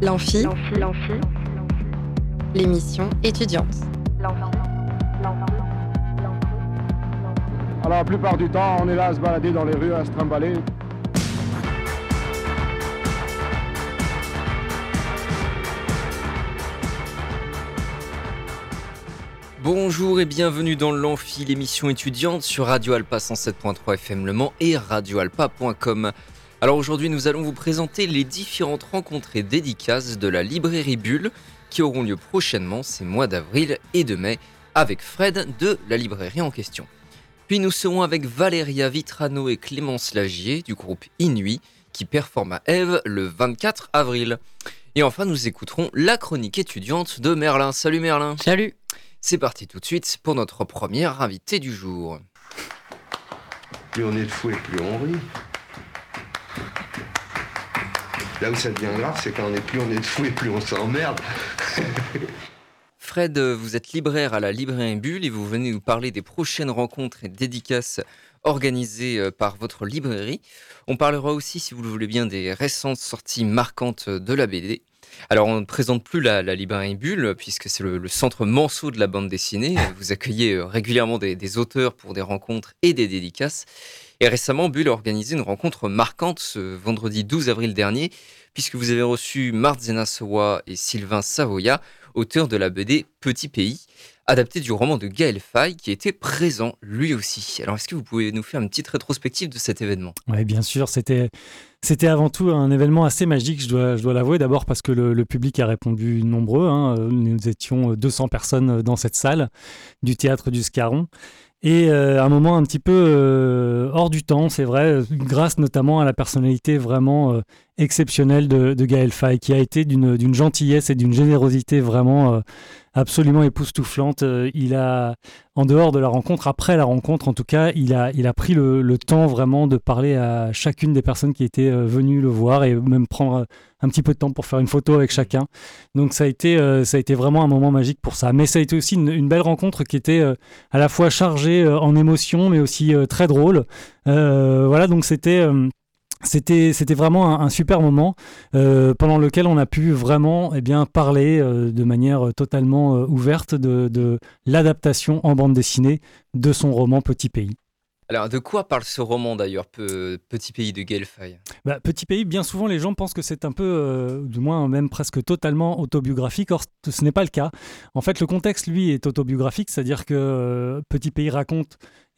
L'Amphi, l'émission étudiante. Alors la plupart du temps, on est là à se balader dans les rues, à se trimballer. Bonjour et bienvenue dans l'Amphi, l'émission étudiante sur Radio Alpa 107.3 FM Le Mans et radioalpa.com. Alors aujourd'hui, nous allons vous présenter les différentes rencontres et dédicaces de la librairie Bulle qui auront lieu prochainement ces mois d'avril et de mai avec Fred de la librairie en question. Puis nous serons avec Valéria Vitrano et Clémence Lagier du groupe Inuit qui performent à Ève le 24 avril. Et enfin, nous écouterons la chronique étudiante de Merlin. Salut Merlin. Salut. C'est parti tout de suite pour notre première invitée du jour. Plus on est de fou et plus on rit. Là où ça devient grave, c'est quand plus on est de fou et plus on s'emmerde. Fred, vous êtes libraire à la librairie Bulle et vous venez nous parler des prochaines rencontres et dédicaces organisées par votre librairie. On parlera aussi, si vous le voulez bien, des récentes sorties marquantes de la BD. Alors, on ne présente plus la librairie Bulle, puisque c'est le centre Manceau de la bande dessinée. Vous accueillez régulièrement des auteurs pour des rencontres et des dédicaces. Et récemment, Bulle a organisé une rencontre marquante ce vendredi 12 avril dernier, puisque vous avez reçu Marzena Sowa et Sylvain Savoya, auteurs de la BD Petit Pays, adapté du roman de Gaël Faye, qui était présent lui aussi. Alors, est-ce que vous pouvez nous faire une petite rétrospective de cet événement ? Oui, bien sûr, c'était avant tout un événement assez magique, je dois l'avouer, d'abord parce que le public a répondu nombreux. Nous étions 200 personnes dans cette salle du théâtre du Scarron. Et un moment un petit peu hors du temps, c'est vrai, grâce notamment à la personnalité vraiment exceptionnelle de Gaël Faye, qui a été d'une gentillesse et d'une générosité vraiment absolument époustouflante. Il a, en dehors de la rencontre, après la rencontre en tout cas, il a pris le temps vraiment de parler à chacune des personnes qui étaient venues le voir et même prendre un petit peu de temps pour faire une photo avec chacun. Donc ça a été vraiment un moment magique pour ça. Mais ça a été aussi une belle rencontre qui était à la fois chargée en émotions, mais aussi très drôle. Voilà, donc c'était vraiment un super moment pendant lequel on a pu vraiment parler de manière totalement ouverte de l'adaptation en bande dessinée de son roman Petit Pays. Alors, de quoi parle ce roman d'ailleurs, Petit Pays de Gaël Faye ? Petit Pays, bien souvent les gens pensent que c'est un peu, du moins même presque totalement autobiographique, or ce n'est pas le cas. En fait, le contexte, lui, est autobiographique, c'est-à-dire que Petit Pays raconte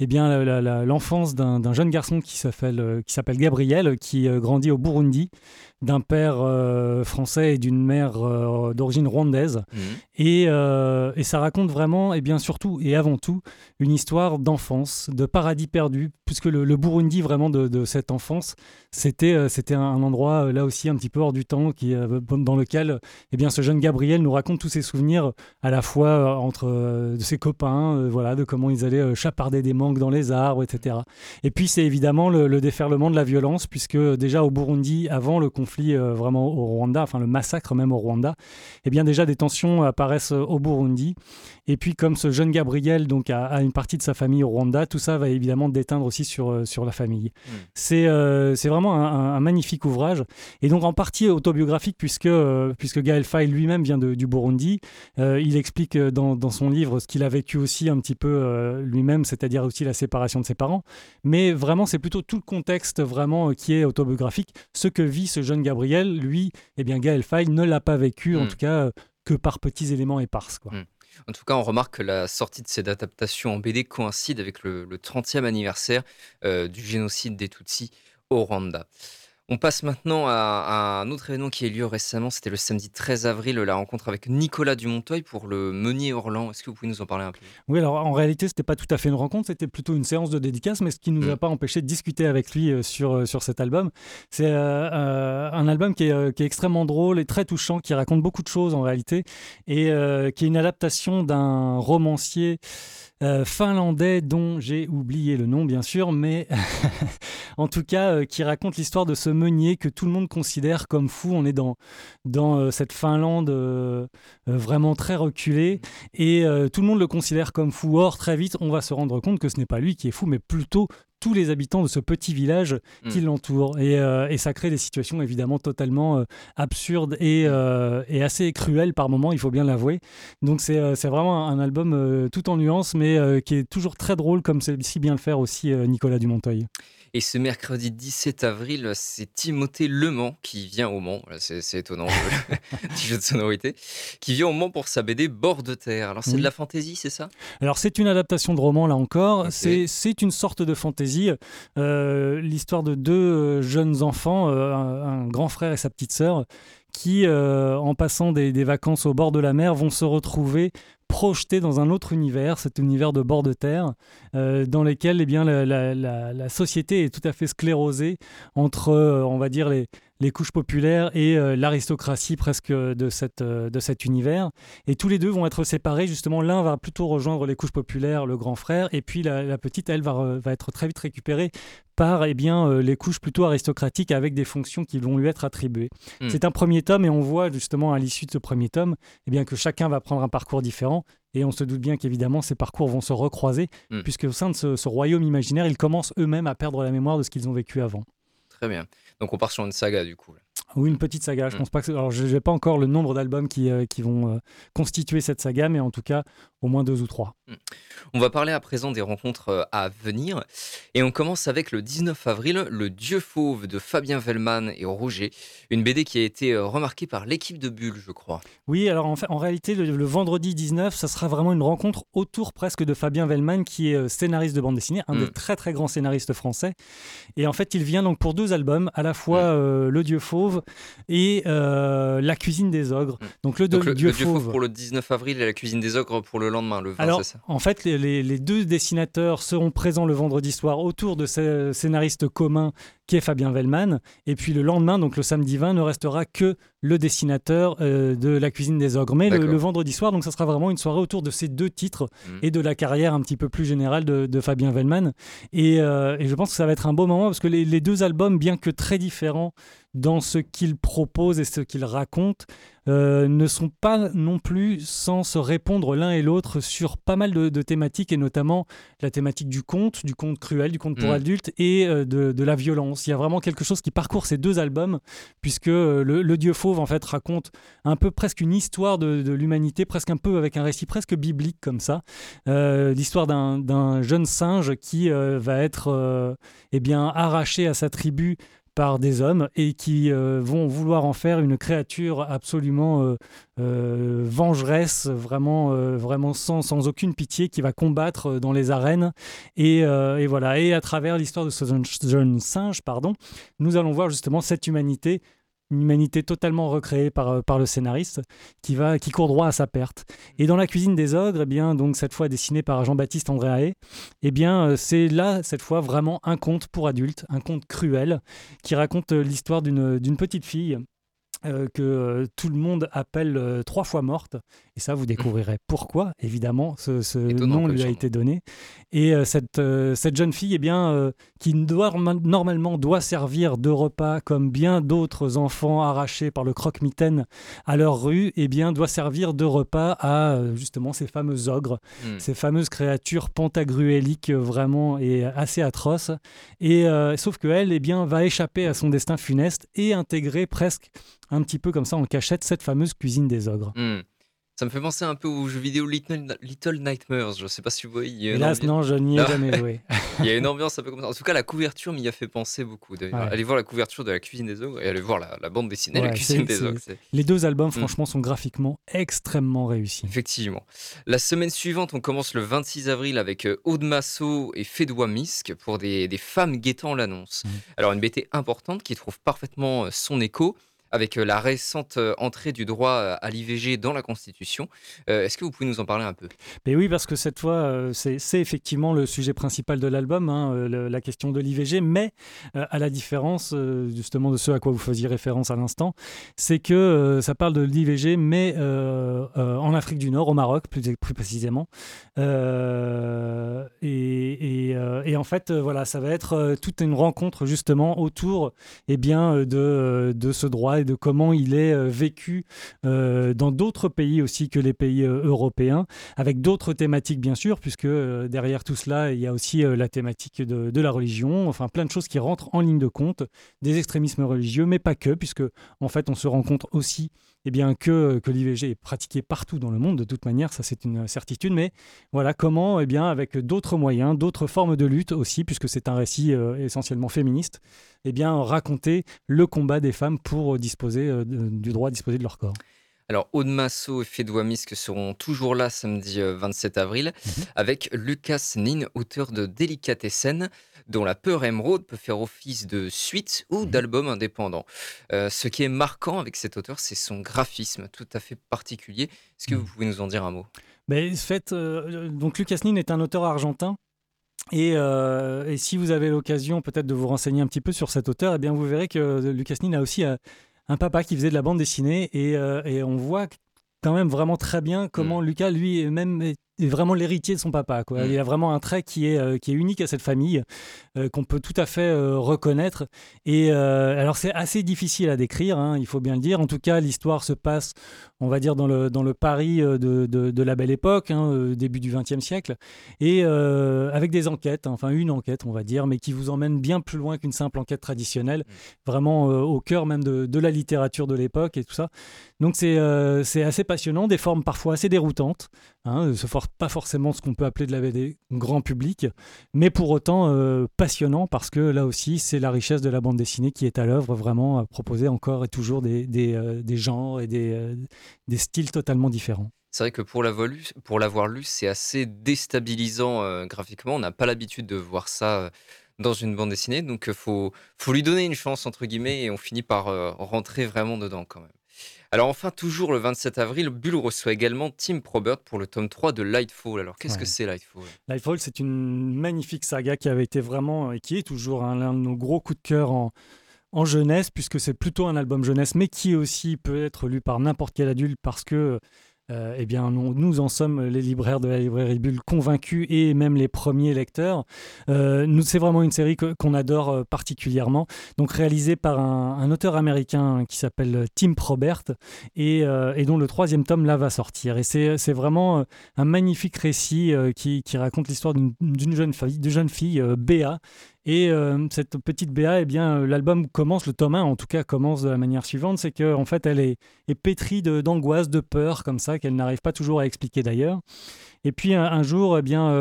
l'enfance d'un jeune garçon qui s'appelle Gabriel, qui grandit au Burundi, d'un père français et d'une mère d'origine rwandaise. Et ça raconte vraiment, et bien surtout et avant tout, une histoire d'enfance, de paradis perdu, puisque le Burundi vraiment de cette enfance, c'était un endroit là aussi un petit peu hors du temps, dans lequel ce jeune Gabriel nous raconte tous ses souvenirs, à la fois de ses copains, de comment ils allaient chaparder des mangues dans les arbres, etc. Et puis c'est évidemment le déferlement de la violence, puisque déjà au Burundi, avant le conflit vraiment au Rwanda, enfin le massacre même au Rwanda, déjà des tensions apparaissent au Burundi. Et puis comme ce jeune Gabriel donc a une partie de sa famille au Rwanda, tout ça va évidemment déteindre aussi sur la famille. C'est vraiment un magnifique ouvrage, et donc en partie autobiographique, puisque Gaël Faye lui-même vient du Burundi. Il explique dans son livre ce qu'il a vécu aussi un petit peu lui-même, c'est-à-dire aussi la séparation de ses parents. Mais vraiment, c'est plutôt tout le contexte vraiment qui est autobiographique. Ce que vit ce jeune Gabriel, lui, Gaël Faye ne l'a pas vécu, en tout cas que par petits éléments éparses, quoi. En tout cas, on remarque que la sortie de cette adaptation en BD coïncide avec le 30e anniversaire du génocide des Tutsis au Rwanda. On passe maintenant à un autre événement qui a eu lieu récemment. C'était le samedi 13 avril, la rencontre avec Nicolas Dumontoy pour le Meunier Orlan. Est-ce que vous pouvez nous en parler un peu ? Oui, alors en réalité, c'était pas tout à fait une rencontre, c'était plutôt une séance de dédicace, mais ce qui ne nous a pas empêché de discuter avec lui sur cet album. C'est un album qui est extrêmement drôle et très touchant, qui raconte beaucoup de choses en réalité, et qui est une adaptation d'un romancier finlandais dont j'ai oublié le nom bien sûr, mais en tout cas qui raconte l'histoire de ce meunier que tout le monde considère comme fou. On est dans cette Finlande vraiment très reculée, et tout le monde le considère comme fou. Or très vite on va se rendre compte que ce n'est pas lui qui est fou, mais plutôt tous les habitants de ce petit village qui l'entoure. Et ça crée des situations évidemment totalement absurdes et assez cruelles par moments, il faut bien l'avouer. Donc c'est vraiment un album tout en nuances, mais qui est toujours très drôle, comme sait si bien le faire aussi Nicolas Dumontoy. Et ce mercredi 17 avril, c'est Timothée Lemans qui vient au Mans. Voilà, c'est étonnant, petit jeu de sonorité. Qui vient au Mans pour sa BD Bord de terre. Alors, c'est de la fantaisie, c'est ça ? Alors, c'est une adaptation de roman, là encore. Okay. C'est une sorte de fantaisie. L'histoire de deux jeunes enfants, un grand frère et sa petite sœur, qui, en passant des vacances au bord de la mer, vont se retrouver projetés dans un autre univers, cet univers de bord de terre, dans lequel eh bien, la société est tout à fait sclérosée entre, on va dire, les couches populaires et l'aristocratie presque de cet univers. Et tous les deux vont être séparés, justement. L'un va plutôt rejoindre les couches populaires, le grand frère, et puis la petite, elle, va être très vite récupérée par les couches plutôt aristocratiques avec des fonctions qui vont lui être attribuées. C'est un premier tome et on voit justement à l'issue de ce premier tome que chacun va prendre un parcours différent et on se doute bien qu'évidemment ces parcours vont se recroiser puisque au sein de ce royaume imaginaire, ils commencent eux-mêmes à perdre la mémoire de ce qu'ils ont vécu avant. Très bien. Donc on part sur une saga du coup. Ou une petite saga, je pense pas que... Alors je n'ai pas encore le nombre d'albums qui vont constituer cette saga, mais en tout cas au moins 2 ou 3. On va parler à présent des rencontres à venir. Et on commence avec le 19 avril, Le Dieu Fauve de Fabien Wellman et Rouget. Une BD qui a été remarquée par l'équipe de Bulle, je crois. Oui, alors en réalité, le vendredi 19, ça sera vraiment une rencontre autour presque de Fabien Wellman, qui est scénariste de bande dessinée, un des très très grands scénaristes français. Et en fait, il vient donc pour 2 albums, à la fois Le Dieu Fauve et La Cuisine des Ogres. Donc le Dieu Fauve pour le 19 avril et La Cuisine des Ogres pour le lendemain, le 20, alors, c'est ça ? En fait, les 2 dessinateurs seront présents le vendredi soir autour de ce scénariste commun qui est Fabien Wellman. Et puis le lendemain, donc le samedi 20, ne restera que le dessinateur de La Cuisine des Ogres. Mais le vendredi soir, donc ça sera vraiment une soirée autour de ces 2 titres et de la carrière un petit peu plus générale de Fabien Wellman. Et je pense que ça va être un beau moment parce que les 2 albums, bien que très différents dans ce qu'ils proposent et ce qu'ils racontent, ne sont pas non plus sans se répondre l'un et l'autre sur pas mal de thématiques, et notamment la thématique du conte cruel, du conte pour adultes et de la violence. Il y a vraiment quelque chose qui parcourt ces 2 albums, puisque le Dieu Fauve en fait raconte un peu presque une histoire de l'humanité, presque un peu avec un récit presque biblique comme ça, l'histoire d'un jeune singe qui va être arraché à sa tribu par des hommes et qui vont vouloir en faire une créature absolument vengeresse, vraiment sans aucune pitié, qui va combattre dans les arènes. Et voilà. Et à travers l'histoire de ce jeune singe, nous allons voir justement cette humanité. Une humanité totalement recréée par le scénariste qui court droit à sa perte. Et dans La Cuisine des Ogres, donc cette fois dessinée par Jean-Baptiste Andréaé, c'est là, cette fois, vraiment un conte pour adultes, un conte cruel, qui raconte l'histoire d'une petite fille que tout le monde appelle 3 fois morte. Et ça, vous découvrirez pourquoi, évidemment, ce nom lui a été donné. Et cette jeune fille, qui normalement doit servir de repas comme bien d'autres enfants arrachés par le croque-mitaine à leur rue, doit servir de repas à justement ces fameux ogres, ces fameuses créatures pantagruéliques vraiment et assez atroces. Et sauf qu'elle va échapper à son destin funeste et intégrer presque un petit peu comme ça en cachette cette fameuse cuisine des ogres. Ça me fait penser un peu au jeu vidéo Little Nightmares, je ne sais pas si vous voyez. Hélas, non, je n'y ai jamais joué. Il y a une ambiance un peu comme ça. En tout cas, la couverture m'y a fait penser beaucoup. Ouais. Allez voir la couverture de La Cuisine des Ogres et allez voir la bande dessinée La Cuisine des Ogres. Les 2 albums, franchement, sont graphiquement extrêmement réussis. Effectivement. La semaine suivante, on commence le 26 avril avec Aude Massot et Fédois Misk pour des femmes guettant l'annonce. Alors, une BD importante qui trouve parfaitement son écho avec la récente entrée du droit à l'IVG dans la Constitution. Est-ce que vous pouvez nous en parler un peu ? Mais oui, parce que cette fois, c'est effectivement le sujet principal de l'album, la question de l'IVG, mais à la différence justement de ce à quoi vous faisiez référence à l'instant, c'est que ça parle de l'IVG, mais en Afrique du Nord, au Maroc plus précisément. Et en fait, voilà, ça va être toute une rencontre justement autour de ce droit et de comment il est vécu dans d'autres pays aussi que les pays européens, avec d'autres thématiques bien sûr, puisque derrière tout cela, il y a aussi la thématique de la religion, enfin plein de choses qui rentrent en ligne de compte, des extrémismes religieux, mais pas que, puisque en fait on se rend compte aussi que l'IVG est pratiqué partout dans le monde, de toute manière, ça c'est une certitude, mais voilà comment, avec d'autres moyens, d'autres formes de lutte aussi, puisque c'est un récit essentiellement féministe, raconter le combat des femmes pour disposer du droit à disposer de leur corps. Alors, Aude Massot et Fédoua Misk seront toujours là samedi 27 avril avec Lucas Nin, auteur de Délicatessen, dont La peur émeraude peut faire office de suite ou d'album indépendant. Ce qui est marquant avec cet auteur, c'est son graphisme tout à fait particulier. Est-ce que vous pouvez nous en dire un mot ? Donc Lucas Nin est un auteur argentin. Et si vous avez l'occasion peut-être de vous renseigner un petit peu sur cet auteur, vous verrez que Lucas Nin a aussi un papa qui faisait de la bande dessinée et on voit quand même vraiment très bien comment Lucas, lui, est vraiment l'héritier de son papa, quoi. Il a vraiment un trait qui est unique à cette famille, qu'on peut tout à fait reconnaître. Et alors, c'est assez difficile à décrire, hein, il faut bien le dire. En tout cas, l'histoire se passe, on va dire, dans le Paris de la Belle Époque, début du XXe siècle, et avec des enquêtes, enfin une enquête, on va dire, mais qui vous emmène bien plus loin qu'une simple enquête traditionnelle, vraiment au cœur même de la littérature de l'époque et tout ça. Donc, c'est assez passionnant, des formes parfois assez déroutantes, pas forcément ce qu'on peut appeler de la BD grand public, mais pour autant passionnant, parce que là aussi c'est la richesse de la bande dessinée qui est à l'œuvre, vraiment à proposer encore et toujours des genres et des styles totalement différents. C'est vrai que pour l'avoir lu, c'est assez déstabilisant graphiquement. On n'a pas l'habitude de voir ça dans une bande dessinée, donc faut lui donner une chance entre guillemets, et on finit par rentrer vraiment dedans quand même. Alors enfin, toujours le 27 avril, Bulle reçoit également Tim Probert pour le tome 3 de Lightfall. Alors qu'est-ce que c'est Lightfall ? Lightfall, c'est une magnifique saga qui avait été vraiment, et qui est toujours l'un de nos gros coups de cœur en jeunesse, puisque c'est plutôt un album jeunesse, mais qui aussi peut être lu par n'importe quel adulte, parce que nous en sommes les libraires de la librairie Bulle convaincus, et même les premiers lecteurs. C'est vraiment une série qu'on adore particulièrement, donc réalisée par un auteur américain qui s'appelle Tim Probert, et dont le 3e tome là va sortir. Et c'est vraiment un magnifique récit qui raconte l'histoire d'une jeune fille, Béa. Et cette petite Béa, l'album commence, le tome 1 en tout cas commence de la manière suivante, c'est qu'en fait elle est pétrie d'angoisse, de peur, comme ça, qu'elle n'arrive pas toujours à expliquer d'ailleurs. Et puis un jour,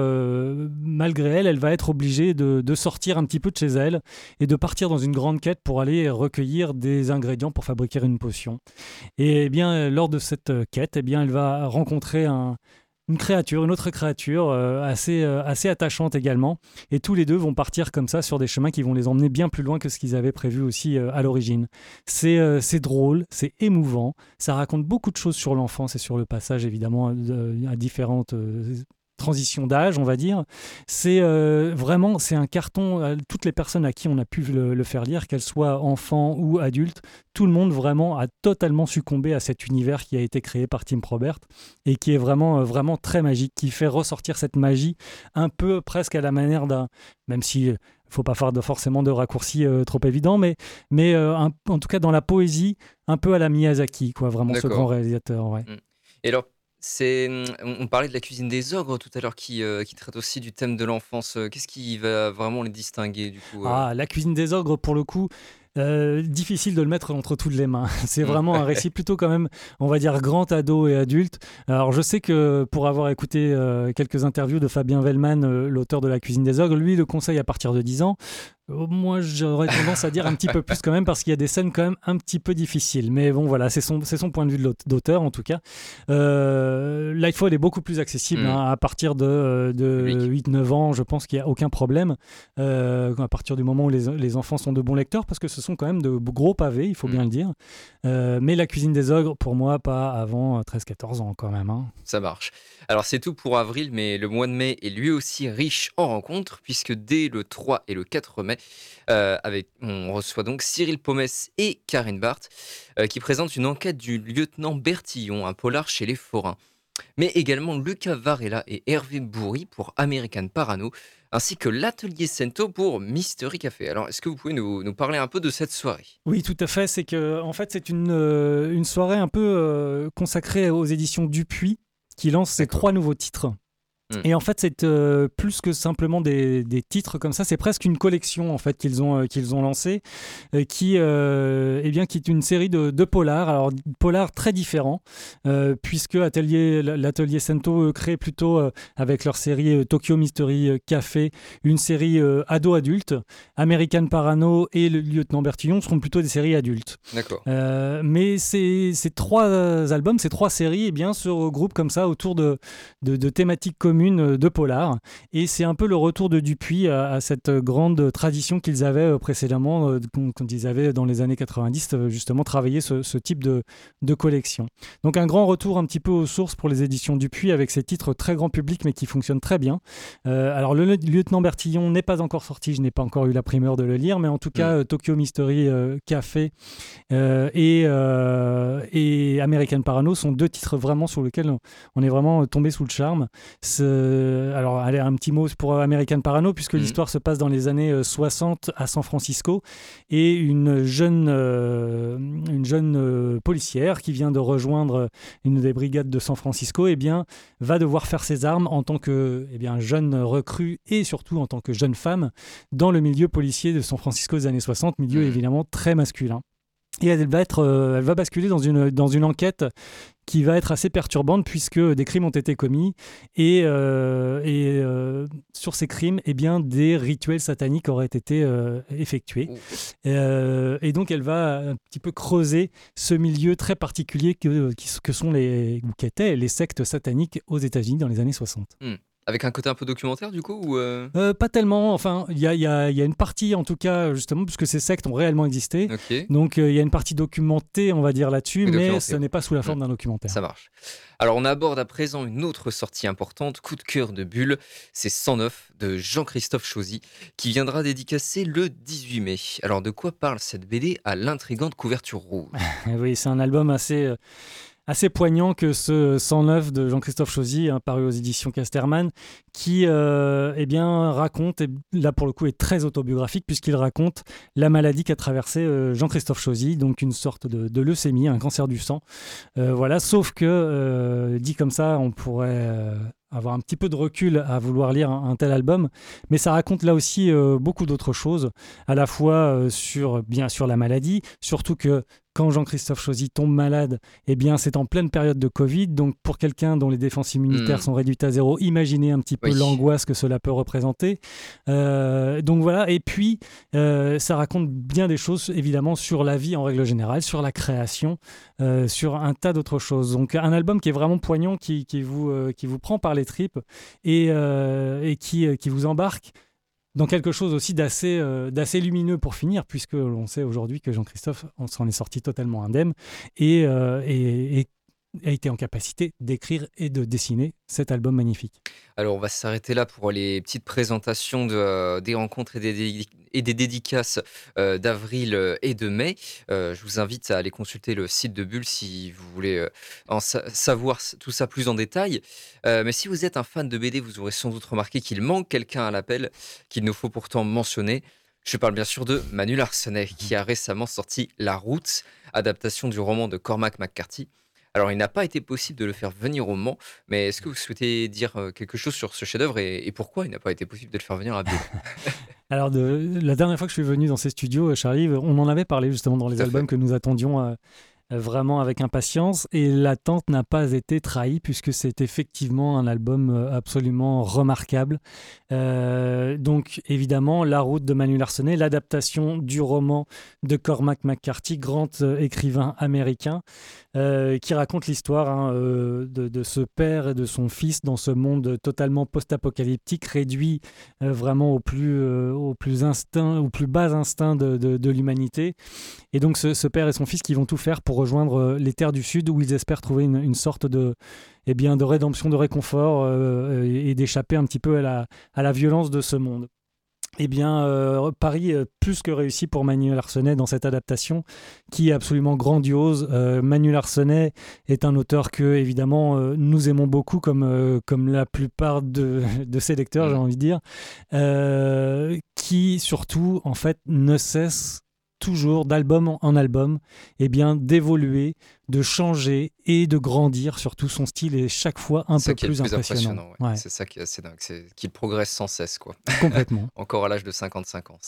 malgré elle va être obligée de sortir un petit peu de chez elle et de partir dans une grande quête pour aller recueillir des ingrédients pour fabriquer une potion. Et lors de cette quête, elle va rencontrer une autre créature assez attachante également, et tous les deux vont partir comme ça sur des chemins qui vont les emmener bien plus loin que ce qu'ils avaient prévu aussi à l'origine. C'est drôle, c'est émouvant, ça raconte beaucoup de choses sur l'enfance et sur le passage évidemment à différentes transition d'âge, on va dire. C'est un carton. Toutes les personnes à qui on a pu le faire lire, qu'elles soient enfants ou adultes, tout le monde vraiment a totalement succombé à cet univers qui a été créé par Tim Probert et qui est vraiment, vraiment très magique, qui fait ressortir cette magie un peu presque à la manière même si il faut pas faire forcément de raccourcis trop évidents, mais en tout cas dans la poésie, un peu à la Miyazaki, quoi, vraiment. D'accord. Ce grand réalisateur. Ouais. Et alors, on parlait de La cuisine des ogres tout à l'heure, qui traite aussi du thème de l'enfance. Qu'est-ce qui va vraiment les distinguer du coup La cuisine des ogres, pour le coup, difficile de le mettre entre toutes les mains. C'est vraiment un récit plutôt quand même, on va dire, grand ado et adulte. Alors je sais que pour avoir écouté quelques interviews de Fabien Vellman, l'auteur de La cuisine des ogres, lui le conseille à partir de 10 ans. Moi, j'aurais tendance à dire un petit peu plus quand même, parce qu'il y a des scènes quand même un petit peu difficiles. Mais bon, voilà, c'est son point de vue d'auteur, en tout cas. Lightfall est beaucoup plus accessible à partir de 8-9 ans. Je pense qu'il n'y a aucun problème. À partir du moment où les enfants sont de bons lecteurs, parce que ce sont quand même de gros pavés, il faut bien le dire. Mais La cuisine des ogres, pour moi, pas avant 13-14 ans quand même. Hein. Ça marche. Alors, c'est tout pour avril, mais le mois de mai est lui aussi riche en rencontres, puisque dès le 3 et le 4 mai, on reçoit donc Cyril Pomès et Karine Barth qui présentent une enquête du lieutenant Bertillon, un polar chez les forains. Mais également Luca Varela et Hervé Bourri pour American Parano, ainsi que l'Atelier Sento pour Mystery Café. Alors, est-ce que vous pouvez nous parler un peu de cette soirée? Oui, tout à fait. C'est une soirée un peu consacrée aux éditions Dupuis qui lance ces D'accord. 3 nouveaux titres. Et en fait, c'est plus que simplement des titres comme ça, c'est presque une collection en fait qu'ils ont lancée, qui est une série de polars. Alors polars très différents, puisque l'atelier Sento crée plutôt avec leur série Tokyo Mystery Café une série ado-adulte. American Parano et le Lieutenant Bertillon seront plutôt des séries adultes. D'accord. Mais ces 3 albums, ces 3 séries, se regroupent comme ça autour de thématiques communes de polar, et c'est un peu le retour de Dupuis à cette grande tradition qu'ils avaient précédemment, quand ils avaient dans les années 90 justement travaillé ce type de collection. Donc un grand retour un petit peu aux sources pour les éditions Dupuis avec ces titres très grand public mais qui fonctionnent très bien. Alors le Lieutenant Bertillon n'est pas encore sorti, je n'ai pas encore eu la primeur de le lire, mais en tout cas Tokyo Mystery Café et American Parano sont 2 titres vraiment sur lesquels on est vraiment tombé sous le charme. Alors, allez, un petit mot pour American Parano, puisque l'histoire se passe dans les années 60 à San Francisco, et une jeune policière qui vient de rejoindre une des brigades de San Francisco, va devoir faire ses armes en tant que jeune recrue et surtout en tant que jeune femme dans le milieu policier de San Francisco des années 60, milieu évidemment très masculin. Et elle va basculer dans une enquête qui va être assez perturbante puisque des crimes ont été commis et sur ces crimes, des rituels sataniques auraient été effectués. Et donc elle va un petit peu creuser ce milieu très particulier qu'étaient les sectes sataniques aux États-Unis dans les années 60. Avec un côté un peu documentaire du coup ou Pas tellement, enfin il y a une partie en tout cas justement puisque ces sectes ont réellement existé, Ok. donc il y a une partie documentée on va dire là-dessus, Oui, mais documentée, ce n'est pas sous la forme d'un documentaire. Ça marche. Alors on aborde à présent une autre sortie importante, coup de cœur de Bulle, c'est 109 de Jean-Christophe Chauzy qui viendra dédicacer le 18 mai. Alors de quoi parle cette BD à l'intrigante couverture rouge? Oui, c'est un album assez poignant que ce 109 de Jean-Christophe Chauzy, paru aux éditions Casterman, qui raconte, et là pour le coup est très autobiographique puisqu'il raconte la maladie qu'a traversée Jean-Christophe Chauzy, donc une sorte de leucémie, un cancer du sang. Voilà, sauf que dit comme ça, on pourrait avoir un petit peu de recul à vouloir lire un tel album, mais ça raconte là aussi beaucoup d'autres choses, à la fois bien sûr la maladie, surtout que quand Jean-Christophe Chauzy tombe malade, c'est en pleine période de Covid, donc pour quelqu'un dont les défenses immunitaires sont réduites à 0, imaginez un petit peu l'angoisse que cela peut représenter. Donc voilà, et puis ça raconte bien des choses évidemment sur la vie en règle générale, sur la création, sur un tas d'autres choses. Donc un album qui est vraiment poignant, qui vous prend par les tripes et qui vous embarque dans quelque chose aussi d'assez lumineux pour finir, puisque l'on sait aujourd'hui que Jean-Christophe s'en est sorti totalement indemne et a été en capacité d'écrire et de dessiner cet album magnifique. Alors on va s'arrêter là pour les petites présentations des rencontres et des dédicaces d'avril et de mai. Je vous invite à aller consulter le site de Bulle si vous voulez savoir tout ça plus en détail. Mais si vous êtes un fan de BD, vous aurez sans doute remarqué qu'il manque quelqu'un à l'appel qu'il nous faut pourtant mentionner. Je parle bien sûr de Manu Larsenet qui a récemment sorti La Route, adaptation du roman de Cormac McCarthy. Alors, il n'a pas été possible de le faire venir au Mans, mais est-ce que vous souhaitez dire quelque chose sur ce chef-d'œuvre et pourquoi il n'a pas été possible de le faire venir à Bulle? Alors, la dernière fois que je suis venu dans ces studios, Charlie, on en avait parlé justement dans les albums que nous attendions vraiment avec impatience, et l'attente n'a pas été trahie puisque c'est effectivement un album absolument remarquable. Donc évidemment La Route de Manu Larsenet, l'adaptation du roman de Cormac McCarthy, grand écrivain américain, qui raconte l'histoire de ce père et de son fils dans ce monde totalement post-apocalyptique, réduit vraiment au plus bas instinct de l'humanité. Et donc ce père et son fils qui vont tout faire pour rejoindre les terres du Sud où ils espèrent trouver une sorte de rédemption, de réconfort et d'échapper un petit peu à la violence de ce monde. eh bien, pari plus que réussi pour Manuel Arsenet dans cette adaptation qui est absolument grandiose. Manuel Arsenet est un auteur que, évidemment, nous aimons beaucoup, comme la plupart de ses lecteurs, j'ai envie de dire, qui, surtout, en fait, ne cesse toujours d'album en album eh bien, d'évoluer, de changer et de grandir. Surtout, son style est chaque fois un peu plus impressionnant. Ouais. Ouais. C'est ça qui est assez dingue, c'est qu'il progresse sans cesse, quoi. Complètement. Encore à l'âge de 55 ans.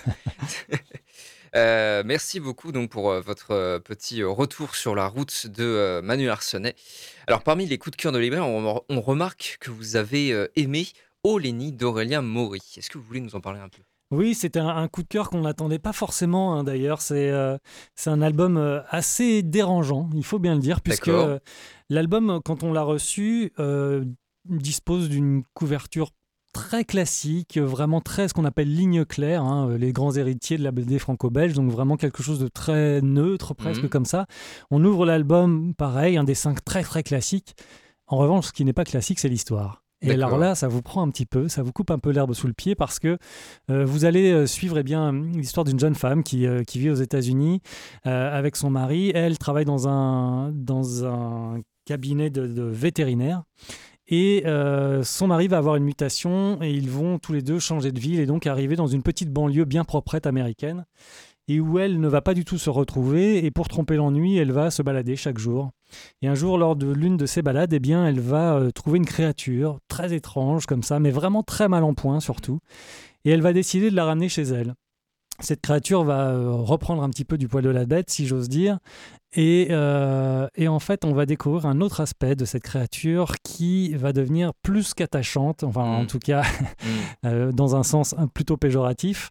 Merci beaucoup donc pour votre petit retour sur la route de Manuel Arsenet. Alors parmi les coups de cœur de libraire, on remarque que vous avez aimé Olénie d'Aurélien Maury. Est-ce que vous voulez nous en parler un peu? Oui, c'était un coup de cœur qu'on n'attendait pas forcément, hein, d'ailleurs. C'est un album assez dérangeant, il faut bien le dire, puisque l'album, quand on l'a reçu, dispose d'une couverture très classique, vraiment très ce qu'on appelle ligne claire, hein, les grands héritiers de la BD franco-belge, donc vraiment quelque chose de très neutre, presque comme ça. On ouvre l'album, pareil, un dessin très très classique. En revanche, ce qui n'est pas classique, c'est l'histoire. Et alors là, ça vous prend un petit peu, ça vous coupe un peu l'herbe sous le pied parce que vous allez suivre l'histoire d'une jeune femme qui vit aux États-Unis avec son mari. Elle travaille dans un cabinet de vétérinaire. Et son mari va avoir une mutation et ils vont tous les deux changer de ville et donc arriver dans une petite banlieue bien proprette américaine et où elle ne va pas du tout se retrouver et pour tromper l'ennui, elle va se balader chaque jour. Et un jour, lors de l'une de ces balades, eh bien, elle va trouver une créature très étrange comme ça, mais vraiment très mal en point surtout, et elle va décider de la ramener chez elle. Cette créature va reprendre un petit peu du poil de la bête, si j'ose dire. Et en fait, on va découvrir un autre aspect de cette créature qui va devenir plus qu'attachante, enfin en tout cas dans un sens plutôt péjoratif.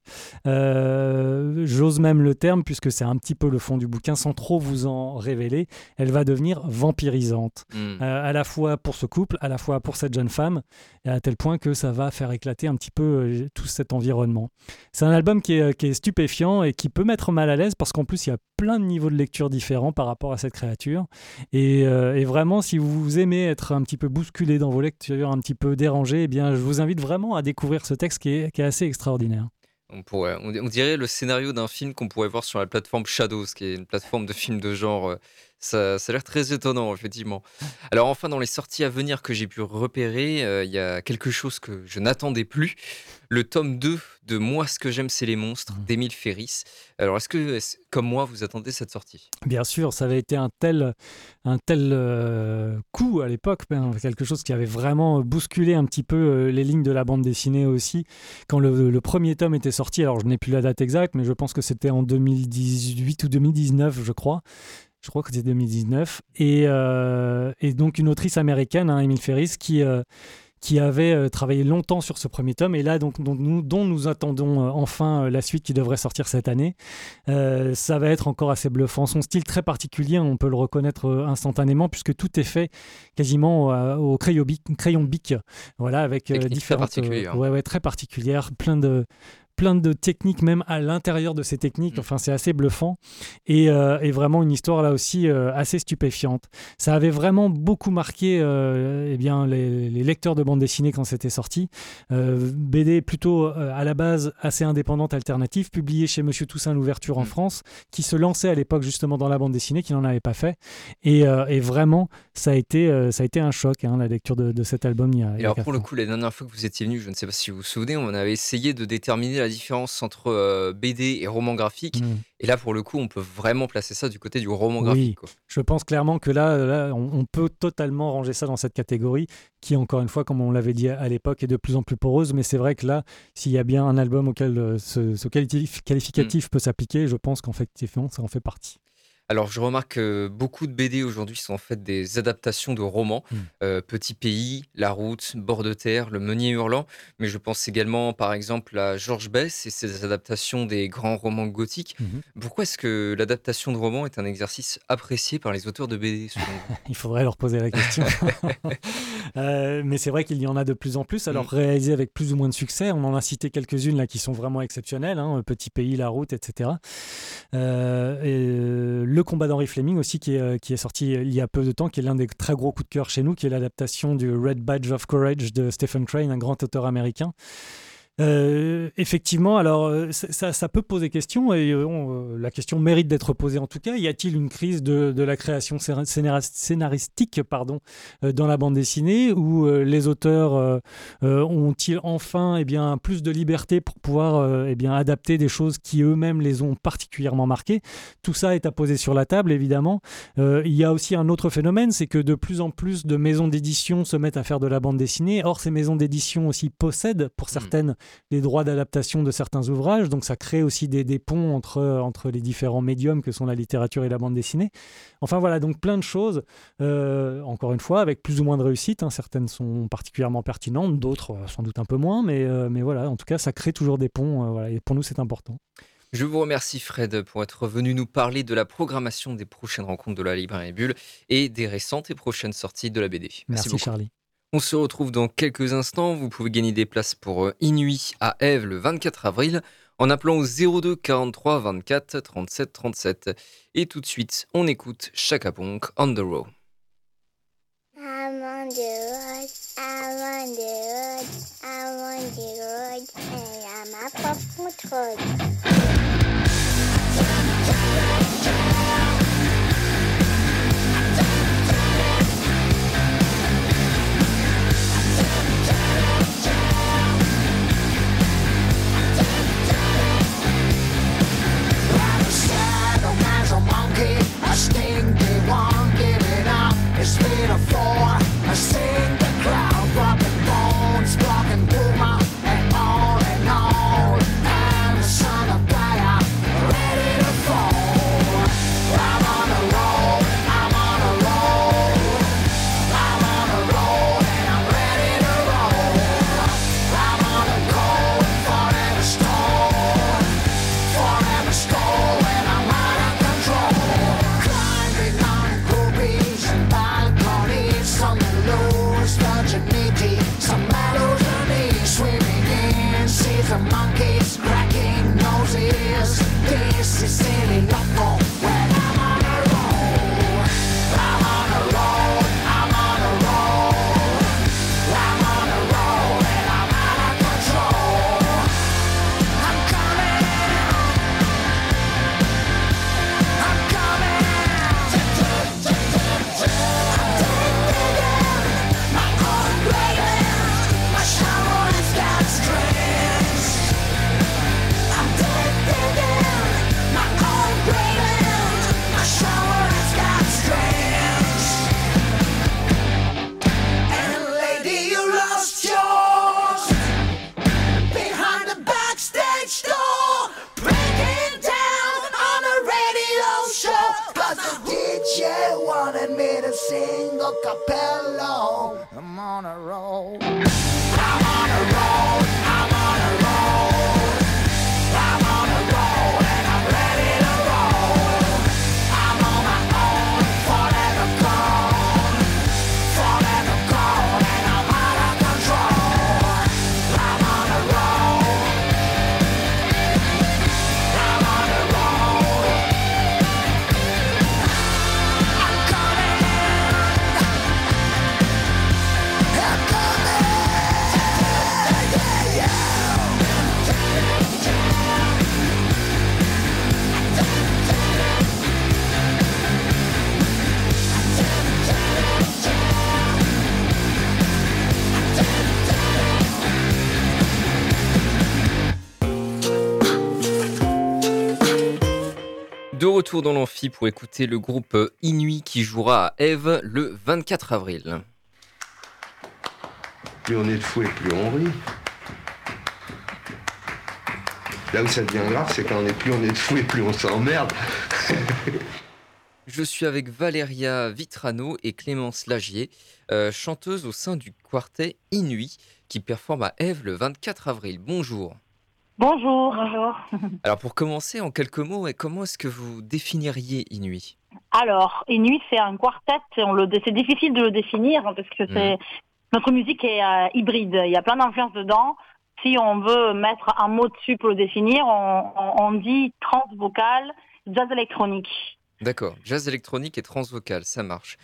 J'ose même le terme, puisque c'est un petit peu le fond du bouquin, sans trop vous en révéler. Elle va devenir vampirisante, à la fois pour ce couple, à la fois pour cette jeune femme, et à tel point que ça va faire éclater un petit peu tout cet environnement. C'est un album qui est stupéfiant et qui peut mettre mal à l'aise, parce qu'en plus, il y a plein de niveaux de lecture différents par rapport à cette créature. Et vraiment, si vous aimez être un petit peu bousculé dans vos lectures, un petit peu dérangé, eh bien, je vous invite vraiment à découvrir ce texte qui est assez extraordinaire. On dirait le scénario d'un film qu'on pourrait voir sur la plateforme Shadows, qui est une plateforme de films de genre. Ça a l'air très étonnant, effectivement. Alors enfin, dans les sorties à venir que j'ai pu repérer, il y a quelque chose que je n'attendais plus. Le tome 2 de Moi, ce que j'aime, c'est les monstres, d'Émile Ferris. Alors, est-ce que, comme moi, vous attendez cette sortie? Bien sûr, ça avait été un tel coup à l'époque, quelque chose qui avait vraiment bousculé un petit peu les lignes de la bande dessinée aussi. Quand le premier tome était sorti, alors je n'ai plus la date exacte, mais je pense que c'était en 2018 ou 2019, je crois. Je crois que c'était 2019. Et donc une autrice américaine, Émile Ferris, qui avait travaillé longtemps sur ce premier tome, et là, dont nous attendons enfin la suite qui devrait sortir cette année. Ça va être encore assez bluffant. Son style très particulier, on peut le reconnaître instantanément, puisque tout est fait quasiment au crayon bic, voilà, avec différentes... très particulières, plein de techniques même à l'intérieur de ces techniques, enfin c'est assez bluffant et vraiment une histoire là aussi assez stupéfiante. Ça avait vraiment beaucoup marqué les lecteurs de bande dessinée quand c'était sorti. BD plutôt à la base assez indépendante, alternative, publiée chez Monsieur Toussaint Louverture en France, qui se lançait à l'époque justement dans la bande dessinée, qui n'en avait pas fait, et vraiment ça a été un choc, la lecture de cet album il y a alors pour 4 le ans. coup, la dernière fois que vous étiez venu, je ne sais pas si vous vous souvenez, on avait essayé de déterminer la différence entre BD et roman graphique. Et là, pour le coup, on peut vraiment placer ça du côté du roman graphique. Quoi. Je pense clairement que là on peut totalement ranger ça dans cette catégorie qui, encore une fois, comme on l'avait dit à l'époque, est de plus en plus poreuse. Mais c'est vrai que là, s'il y a bien un album auquel ce qualificatif peut s'appliquer, je pense qu'en fait, ça en fait partie. Alors, je remarque que beaucoup de BD aujourd'hui sont en fait des adaptations de romans. Petit Pays, La Route, Bord de terre, Le Meunier hurlant. Mais je pense également, par exemple, à Georges Besse et ses adaptations des grands romans gothiques. Pourquoi est-ce que l'adaptation de romans est un exercice apprécié par les auteurs de BD, selon vous? Il faudrait leur poser la question. Mais c'est vrai qu'il y en a de plus en plus, alors réalisées avec plus ou moins de succès. On en a cité quelques-unes là qui sont vraiment exceptionnelles, Petit Pays, La Route, etc. Le combat d'Henry Fleming aussi qui est sorti il y a peu de temps, qui est l'un des très gros coups de cœur chez nous, qui est l'adaptation du Red Badge of Courage de Stephen Crane, un grand auteur américain. Effectivement, alors ça peut poser question et la question mérite d'être posée en tout cas. Y a-t-il une crise de la création scénaristique dans la bande dessinée où les auteurs ont-ils enfin plus de liberté pour pouvoir adapter des choses qui eux-mêmes les ont particulièrement marqués? Tout ça est à poser sur la table évidemment. Il y a aussi un autre phénomène, c'est que de plus en plus de maisons d'édition se mettent à faire de la bande dessinée. Or, ces maisons d'édition aussi possèdent pour certaines les droits d'adaptation de certains ouvrages, donc ça crée aussi des ponts entre les différents médiums que sont la littérature et la bande dessinée. Enfin voilà, donc plein de choses, encore une fois, avec plus ou moins de réussite, hein. Certaines sont particulièrement pertinentes, d'autres sans doute un peu moins, mais voilà, en tout cas, ça crée toujours des ponts, voilà, et pour nous, c'est important. Je vous remercie Fred pour être venu nous parler de la programmation des prochaines rencontres de la Librairie Bulle et des récentes et prochaines sorties de la BD. Merci beaucoup. Charlie. On se retrouve dans quelques instants. Vous pouvez gagner des places pour Inuit à Ève le 24 avril en appelant au 02 43 24 37 37. Et tout de suite, on écoute Chaka Ponk on the road. I'm on the road, I'm on the road, I'm on the road, and I'm a pop road. A stinky one, give it up. It's been a four. I sing the crowd, dropping bones, blocking Puma, and on and on. I'm the son of Gaia, ready to fall. I'm on a roll, I'm on a roll. I'm on a roll and I'm ready to roll. I'm on a cold, forever stone, forever stone, and I'm out of control. Climbing on groupies and balconies, on the loose, virginity, some melody, swimming in seas of monkeys, cracking noses. This is silly loco when I'm on a roll. I'm on a roll, I'm on a roll. I'm on a roll and I'm out of control. I'm coming, I'm coming. My heart breaking, my shower has got strings. I'm digging, my heart breaking, my shower has got strings. And lady, you lost yours behind the backstage door, breaking down on a radio show. 'Cause the DJ wanted me to sing a cappella. I'm on a roll. I'm on a roll. I'm on a roll. I'm on a roll and I'm ready to roll. I'm on my own, forever gone, and I'm out of control. I'm on a roll. I'm on a roll. I'm coming. I'm coming. Yeah, yeah. De retour dans l'amphi pour écouter le groupe Inuit qui jouera à Ève le 24 avril. Plus on est de fou et plus on rit. Là où ça devient grave, c'est quand on est de fou et plus on s'emmerde. Je suis avec Valéria Vitrano et Clémence Lagier, chanteuse au sein du quartet Inuit qui performe à Ève le 24 avril. Bonjour. Bonjour. Bonjour. Alors pour commencer, en quelques mots, comment est-ce que vous définiriez Inuit ? Alors, Inuit, c'est un quartet. C'est difficile de le définir parce que notre musique est hybride. Il y a plein d'influences dedans. Si on veut mettre un mot dessus pour le définir, on dit trans-vocal, jazz électronique. D'accord, jazz électronique et transvocal, ça marche.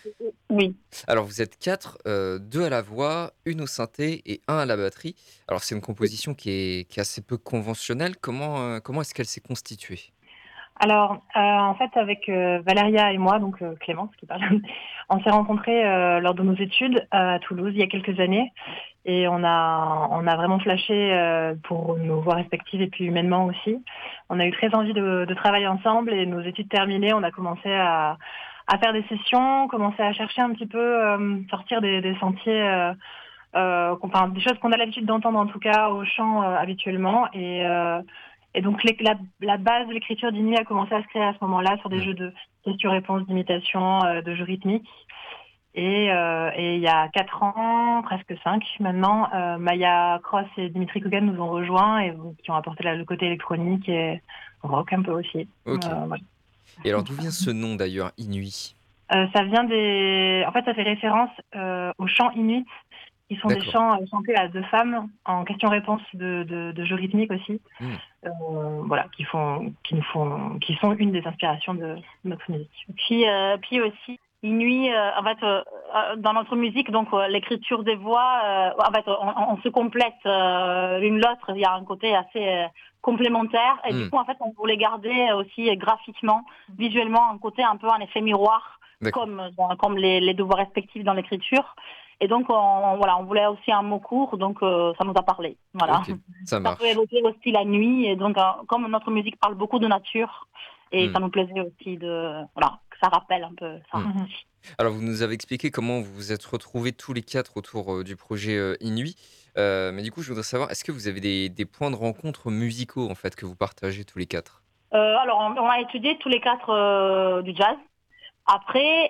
Oui. Alors vous êtes 4, 2 à la voix, 1 au synthé et 1 à la batterie. Alors c'est une composition qui est assez peu conventionnelle. Comment est-ce qu'elle s'est constituée? Alors, en fait, avec Valéria et moi, donc Clémence qui parle, on s'est rencontrés lors de nos études à Toulouse il y a quelques années et on a vraiment flashé pour nos voix respectives et puis humainement aussi. On a eu très envie de travailler ensemble et nos études terminées, on a commencé à faire des sessions, commencer à chercher un petit peu, sortir des sentiers, enfin, des choses qu'on a l'habitude d'entendre en tout cas au chant habituellement et donc la base de l'écriture d'Inuit a commencé à se créer à ce moment-là sur des Mmh. jeux de questions-réponses, d'imitation, de jeux rythmiques. Et il y a 4 ans, presque 5 maintenant, Maya Cross et Dimitri Kogan nous ont rejoints et qui ont apporté le côté électronique et rock un peu aussi. OK. Voilà. Et alors d'où vient ce nom d'ailleurs, Inuit? Ça vient En fait, ça fait référence aux chants inuits, qui sont des D'accord. chants chantés à 2 femmes en question-réponse de jeux rythmiques aussi. Mmh. Voilà, qui sont une des inspirations de notre musique. Puis aussi, Inuit, en fait, dans notre musique, donc l'écriture des voix, en fait, on se complète l'une l'autre. Il y a un côté assez complémentaire. Et du Mmh. coup, en fait, on voulait garder aussi graphiquement, visuellement, un côté un peu en effet miroir, D'accord. comme les deux voix respectives dans l'écriture. Et donc, on voulait aussi un mot court, donc ça nous a parlé. Voilà. OK, ça Ça peut marche. évoquer aussi la nuit, et donc comme notre musique parle beaucoup de nature, et Mmh. ça nous plaisait aussi que ça rappelle un peu ça. Mmh. Alors vous nous avez expliqué comment vous vous êtes retrouvés tous les 4 autour, du projet, Inuit. Mais du coup, je voudrais savoir, est-ce que vous avez des points de rencontre musicaux, en fait, que vous partagez tous les 4? Alors, on a étudié tous les quatre du jazz. Après,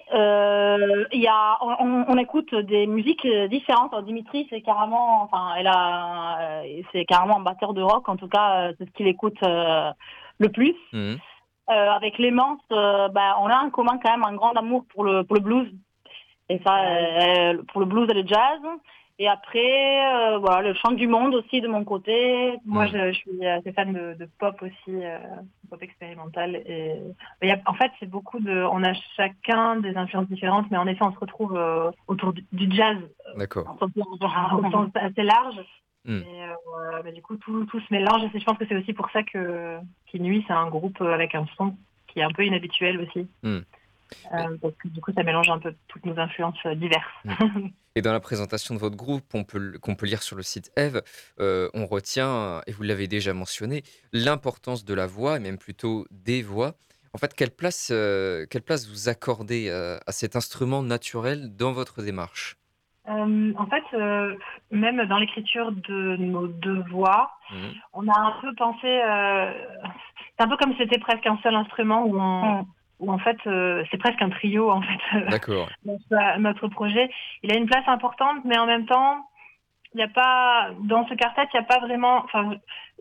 on écoute des musiques différentes. Alors, Dimitri, c'est carrément, enfin, c'est carrément un batteur de rock. En tout cas, c'est ce qu'il écoute le plus. Mmh. Avec Clémence, on a en commun quand même un grand amour pour le blues. Et ça, pour le blues et le jazz. Et après, voilà, le chant du monde aussi de mon côté. Moi, Mmh. je suis assez fan de pop aussi, pop expérimental. En fait, c'est on a chacun des influences différentes, mais en effet, on se retrouve autour du jazz D'accord. au sens assez large. Mmh. Mais du coup, tout se mélange. Et je pense que c'est aussi pour ça qu'Inuit, c'est un groupe avec un son qui est un peu inhabituel aussi. Mmh. Parce que du coup, ça mélange un peu toutes nos influences diverses. Mmh. Et dans la présentation de votre groupe, qu'on peut lire sur le site Eve, on retient, et vous l'avez déjà mentionné, l'importance de la voix, et même plutôt des voix. En fait, quelle place vous accordez à cet instrument naturel dans votre démarche? En fait, même dans l'écriture de nos 2 voix, Mmh. on a un peu pensé, c'est un peu comme si c'était presque un seul instrument où en fait, c'est presque un trio en fait. D'accord. Notre projet, il a une place importante, mais en même temps, il n'y a pas, dans ce quartet, il n'y a pas vraiment, enfin,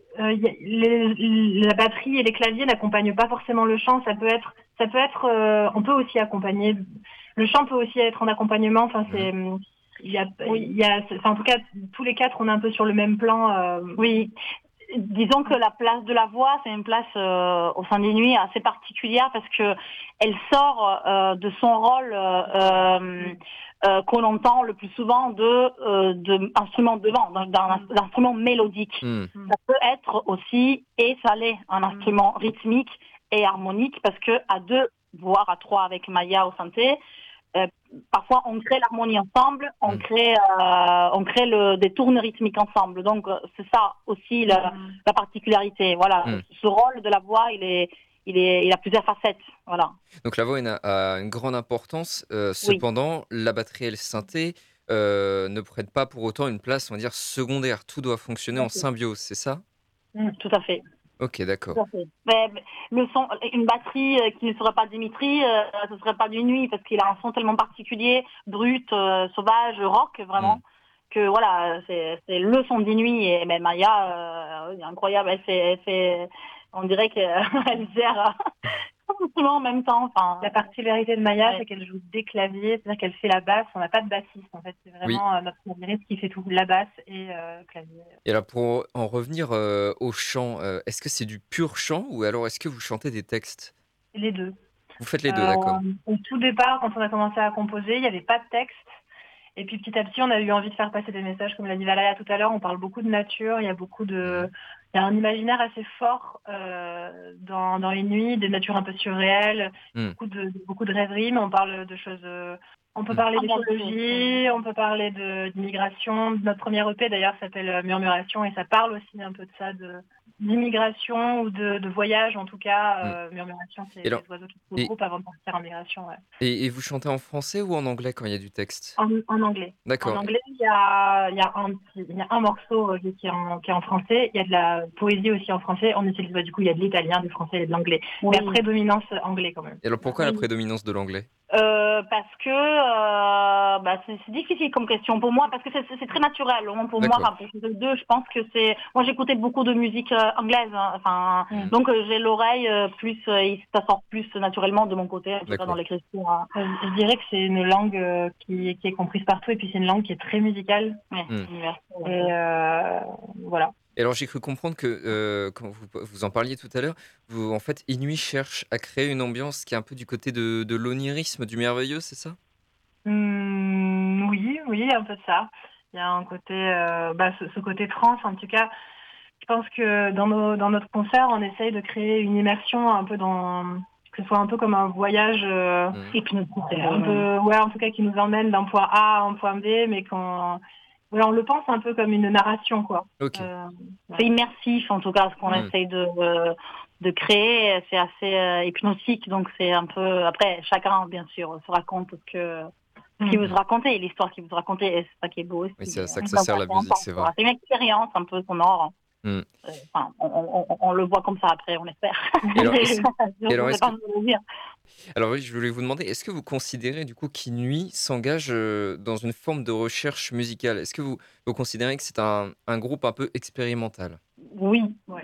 la batterie et les claviers n'accompagnent pas forcément le chant. On peut aussi accompagner. Le chant peut aussi être en accompagnement. Enfin, Mmh. en tout cas, tous les 4, on est un peu sur le même plan. Oui, disons que la place de la voix, c'est une place au sein des nuits assez particulière parce que elle sort de son rôle qu'on entend le plus souvent de instrument de vent, d'un instrument mélodique. Mmh. Ça peut être aussi, et ça l'est, un instrument rythmique et harmonique parce que à 2, voire à 3 avec Maya au synthé, parfois on crée l'harmonie ensemble, on Mmh. crée des tournes rythmiques ensemble. Donc c'est ça aussi la particularité. Voilà, Mmh. ce rôle de la voix, il a plusieurs facettes. Voilà. Donc la voix a une grande importance. Oui. Cependant, la batterie et le synthé ne prennent pas pour autant une place, on va dire, secondaire. Tout doit fonctionner en symbiose, c'est ça? Tout à fait. Ok, d'accord. Tout à fait. Mais le son, une batterie qui ne serait pas Dimitri, ce serait pas du nuit parce qu'il a un son tellement particulier, brut, sauvage, rock vraiment. Que voilà, c'est le son d'Inuit et même Maya, incroyable, on dirait qu'elle gère tout en même temps. Enfin, La particularité de Maya, ouais. c'est qu'elle joue des claviers, c'est-à-dire qu'elle fait la basse. On n'a pas de bassiste en fait, c'est vraiment notre claviériste qui fait tout, la basse et clavier. Et alors pour en revenir au chant, est-ce que c'est du pur chant ou alors est-ce que vous chantez des textes? Les 2. Vous faites les deux, d'accord. Au tout départ, quand on a commencé à composer, il n'y avait pas de texte. Et puis petit à petit, on a eu envie de faire passer des messages, comme l'a dit Valaya tout à l'heure. On parle beaucoup de nature, il y a il y a un imaginaire assez fort dans les nuits, des natures un peu surréelles, Mm. beaucoup de rêveries, mais on parle de choses. On peut parler d'écologie, on peut parler d'immigration. Notre premier EP d'ailleurs s'appelle Murmuration et ça parle aussi un peu de ça, d'immigration ou de voyage en tout cas. Murmuration, c'est Et alors- les oiseaux qui se et- regroupent avant de partir en migration. Ouais. Et vous chantez en français ou en anglais quand il y a du texte? En anglais. D'accord. En anglais, il y a un morceau qui est en français. Il y a de la poésie aussi en français. On utilise du coup, il y a de l'italien, du français et de l'anglais. Oui. Mais la prédominance anglais quand même. Et alors pourquoi la prédominance de l'anglais? Parce que c'est difficile comme question pour moi, parce que c'est très naturel. Hein, pour moi, D'accord. enfin, pour les deux, je pense que c'est. Moi, j'écoutais beaucoup de musique anglaise, hein, enfin, donc j'ai l'oreille plus, ça sort plus naturellement de mon côté, en tout cas D'accord. dans l'écriture. Hein. Je dirais que c'est une langue qui est comprise partout et puis c'est une langue qui est très musicale. Ouais, universelle. Et voilà. Et alors j'ai cru comprendre que, quand vous en parliez tout à l'heure, en fait, Inuit cherche à créer une ambiance qui est un peu du côté de l'onirisme, du merveilleux, c'est ça? Oui, un peu de ça. Il y a un côté, ce côté trance en tout cas. Je pense que dans notre concert, on essaye de créer une immersion un peu que ce soit un peu comme un voyage hypnotique, un peu, ouais, en tout cas qui nous emmène d'un point A à un point B, mais on le pense un peu comme une narration, quoi. Ok. C'est immersif, en tout cas, ce qu'on essaye de créer. C'est assez hypnotique, donc c'est un peu. Après, chacun, bien sûr, se raconte ce qu'il veut se raconter, l'histoire qu'il veut se raconter, et c'est ça qui est beau aussi. Oui, c'est à ça que ça sert la musique, c'est vrai. C'est une expérience un peu sonore. Enfin, on le voit comme ça après, on espère. Alors oui, je voulais vous demander, est-ce que vous considérez du coup qu'Inuit s'engage dans une forme de recherche musicale? Est-ce que vous considérez que c'est un groupe un peu expérimental? Oui,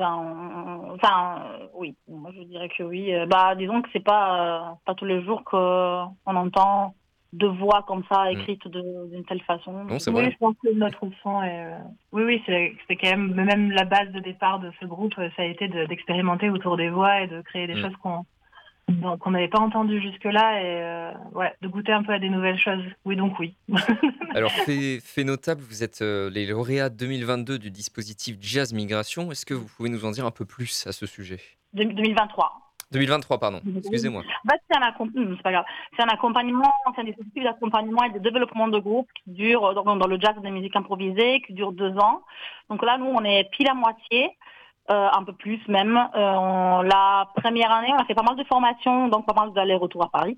oui, moi je dirais que oui. Disons que c'est pas tous les jours qu'on entend de voix comme ça écrites d'une telle façon. Non, c'est vrai. Oui, je pense que notre son est. Oui, c'est quand même la base de départ de ce groupe, ça a été d'expérimenter autour des voix et de créer des choses qu'on n'avait pas entendues jusque-là et de goûter un peu à des nouvelles choses. Oui, donc oui. Alors, fait notable, vous êtes les lauréats 2022 du dispositif Jazz Migration. Est-ce que vous pouvez nous en dire un peu plus à ce sujet? 2023. 2023, pardon. Excusez-moi. C'est pas grave. C'est un accompagnement, c'est un dispositif d'accompagnement et de développement de groupe qui dure, dans le jazz et la musique improvisée, qui dure 2 ans. Donc là, nous, on est pile à moitié. Un peu plus même. La première année, on a fait pas mal de formations, donc pas mal d'allers-retours à Paris.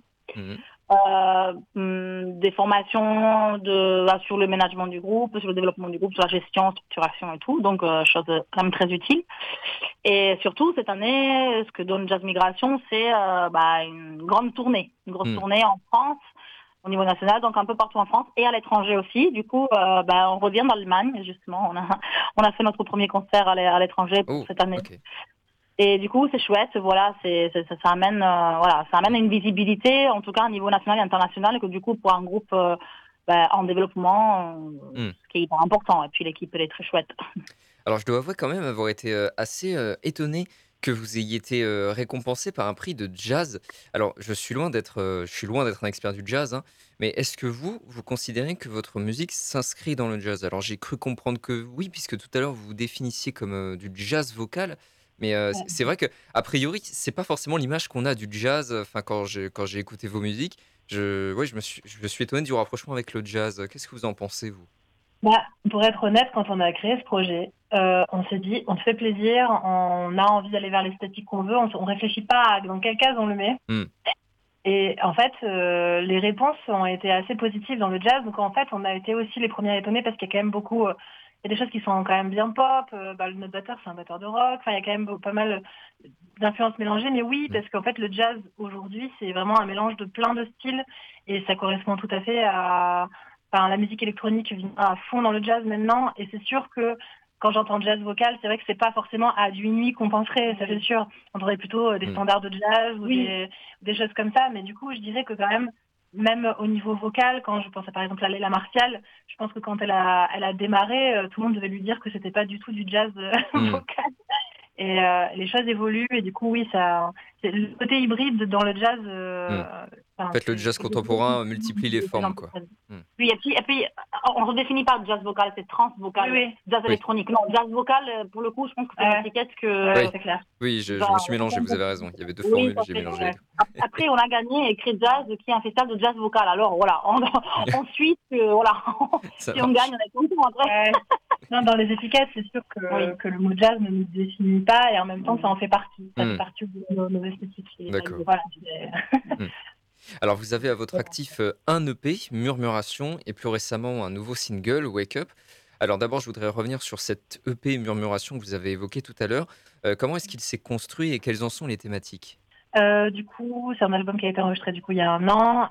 Des formations sur le management du groupe, sur le développement du groupe, sur la gestion, structuration et tout, donc chose quand même très utile. Et surtout, cette année, ce que donne Jazz Migration, c'est une grosse tournée en France, au niveau national, donc un peu partout en France et à l'étranger aussi. Du coup, on revient d'Allemagne, justement. On a fait notre premier concert à l'étranger pour cette année. Okay. Et du coup, c'est chouette, voilà, ça amène une visibilité, en tout cas au niveau national et international, que du coup, pour un groupe en développement, ce qui est hyper important. Et puis l'équipe, elle est très chouette. Alors, je dois avouer quand même avoir été assez étonné que vous ayez été récompensé par un prix de jazz. Alors, je suis loin d'être un expert du jazz, hein, mais est-ce que vous considérez que votre musique s'inscrit dans le jazz? Alors, j'ai cru comprendre que oui, puisque tout à l'heure, vous vous définissiez comme du jazz vocal. Mais c'est vrai que a priori, c'est pas forcément l'image qu'on a du jazz. Enfin, quand j'ai écouté vos musiques, je me suis étonné du rapprochement avec le jazz. Qu'est-ce que vous en pensez, vous? Pour être honnête, quand on a créé ce projet, on s'est dit, on se fait plaisir, on a envie d'aller vers l'esthétique qu'on veut, on réfléchit pas à dans quelle case on le met. Et en fait, les réponses ont été assez positives dans le jazz. Donc en fait, on a été aussi les premiers étonnés parce qu'il y a quand même beaucoup... il y a des choses qui sont quand même bien pop. Notre batteur, c'est un batteur de rock. Enfin, il y a quand même pas mal d'influences mélangées. Mais oui, parce qu'en fait, le jazz, aujourd'hui, c'est vraiment un mélange de plein de styles. Et ça correspond tout à fait à... Enfin, la musique électronique vient à fond dans le jazz maintenant. Et c'est sûr que quand j'entends jazz vocal, c'est vrai que c'est pas forcément à du Inuit qu'on penserait, ça c'est sûr. On aurait plutôt des standards de jazz ou des choses comme ça. Mais du coup, je dirais que quand même au niveau vocal, quand je pense à par exemple à Léla Martial, je pense que quand elle a démarré, tout le monde devait lui dire que c'était pas du tout du jazz vocal. Et les choses évoluent et du coup, oui, c'est le côté hybride dans le jazz. En fait, le jazz contemporain multiplie les formes, quoi. Oui, et puis, on ne redéfinit pas jazz vocal, c'est trance vocal, Oui. jazz électronique. Non, jazz vocal, pour le coup, je pense que c'est une étiquette que... Oui. C'est clair. Oui, je me suis mélangé, vous avez raison. Il y avait deux formules, j'ai mélangé les deux. Après, on a gagné Écrit Jazz, qui est un festival de jazz vocal. Alors, voilà, ensuite, voilà, Ça si on marche. gagne, on est content après. Non, dans les étiquettes, c'est sûr que le mot jazz ne nous définit pas et en même temps, ça en fait partie. Ça fait partie de nos esthétiques. Et D'accord. Voilà, Alors, vous avez à votre actif un EP, Murmuration, et plus récemment un nouveau single, Wake Up. Alors d'abord, je voudrais revenir sur cet EP Murmuration que vous avez évoqué tout à l'heure. Comment est-ce qu'il s'est construit et quelles en sont les thématiques ? Du coup, c'est un album qui a été enregistré du coup il y a un an.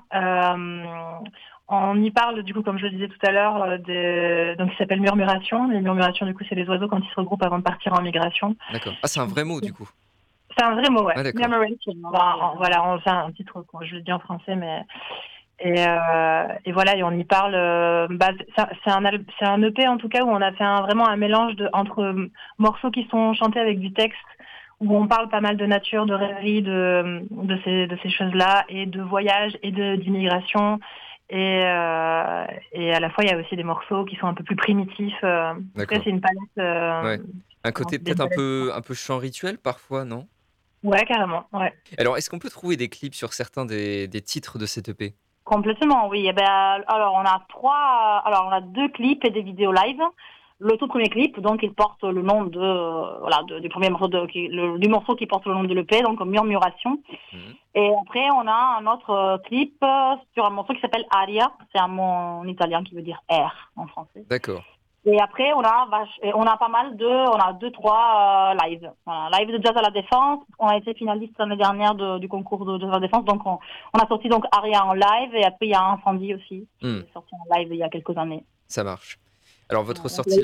On y parle du coup, comme je le disais tout à l'heure, donc il s'appelle Murmuration. Les murmurations, du coup, c'est les oiseaux quand ils se regroupent avant de partir en migration. D'accord. Ah, c'est un vrai mot du coup. C'est un vrai mot, ouais. Ah, d'accord. Murmuration. Voilà, on fait un titre, je le dis en français, mais et voilà, et on y parle. C'est un EP en tout cas où on a fait vraiment un mélange entre morceaux qui sont chantés avec du texte, où on parle pas mal de nature, de rêverie, de ces choses-là, et de voyage et d'immigration. Et à la fois, il y a aussi des morceaux qui sont un peu plus primitifs. En tout cas, c'est une palette. Ouais. Un côté peut-être un peu chant rituel parfois, non ? Ouais, carrément. Ouais. Alors, est-ce qu'on peut trouver des clips sur certains des titres de cet EP ? Complètement, oui. Alors, on a 2 clips et des vidéos live. Le tout premier clip, donc, il porte le nom du premier morceau du morceau qui porte le nom de l'EP, donc Murmuration. Et après, on a un autre clip sur un morceau qui s'appelle Aria. C'est un mot en italien qui veut dire air en français. D'accord. Et après, on a pas mal on a 2-3 lives. Voilà, live de Jazz à la Défense. On a été finaliste l'année dernière du concours de Jazz à la Défense. Donc, on a sorti donc Aria en live. Et après, il y a Incendie aussi, qui est sorti en live il y a quelques années. Ça marche. Alors, votre sortie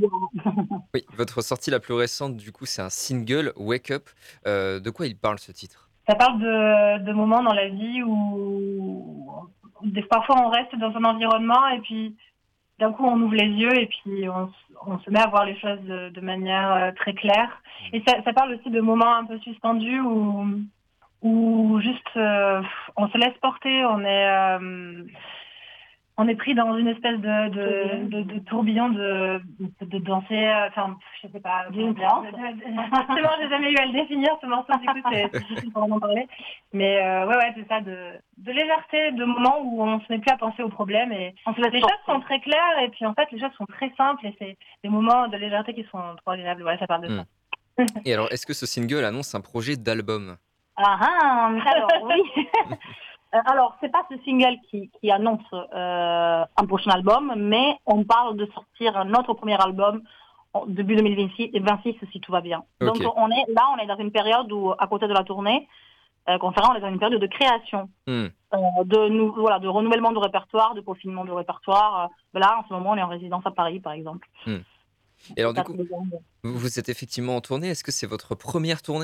la plus récente, du coup, c'est un single, Wake Up. De quoi il parle, ce titre ? Ça parle de moments dans la vie où parfois on reste dans un environnement et puis d'un coup on ouvre les yeux et puis on se met à voir les choses de manière très claire. Et ça parle aussi de moments un peu suspendus où juste on se laisse porter, on est pris dans une espèce de tourbillon de danser, enfin, je sais pas. Forcément, j'ai jamais eu à le définir, ce morceau, du coup, c'est difficile pour en parler. Mais ouais, c'est ça, de légèreté, de moments où on se met plus à penser aux problèmes. Et les choses sont très claires, et puis en fait, les choses sont très simples, et c'est des moments de légèreté qui sont trop agréables. Voilà, ça parle de ça. Et alors, est-ce que ce single annonce un projet d'album ? Alors, oui. Alors, c'est pas ce single qui annonce un prochain album, mais on parle de sortir notre premier album début 2026 si tout va bien. Okay. Donc, on est dans une période où, à côté de la tournée conférence, on est dans une période de création, de renouvellement de répertoire, de peaufinement de répertoire. Là, en ce moment, on est en résidence à Paris, par exemple. Et alors, du coup, vous êtes effectivement en tournée. Est-ce que c'est votre première tournée ?